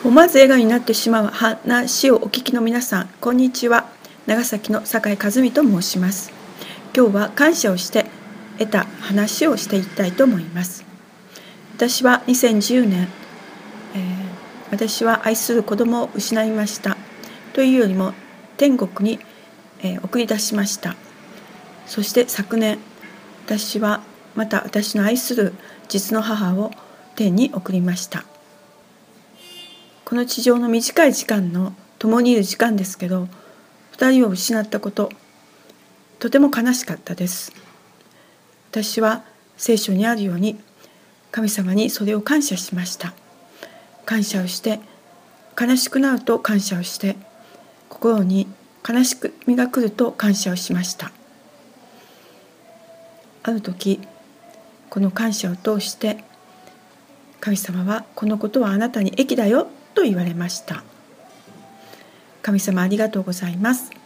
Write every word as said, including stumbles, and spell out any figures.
思わず笑顔になってしまう話をお聞きの皆さん、こんにちは。長崎の酒井和美と申します。今日は感謝をして得た話をしていきたいと思います。私はにせんじゅうねん、えー、私は愛する子供を失いました。というよりも天国に、えー、送り出しました。そして昨年、私はまた私の愛する実の母を天に送りました。この地上の短い時間の共にいる時間ですけど、二人を失ったこと、とても悲しかったです。私は聖書にあるように神様にそれを感謝しました。感謝をして、悲しくなると感謝をして、心に悲しみが来ると感謝をしました。ある時、この感謝を通して神様はこのことはあなたに益だよと言われました。神様ありがとうございます。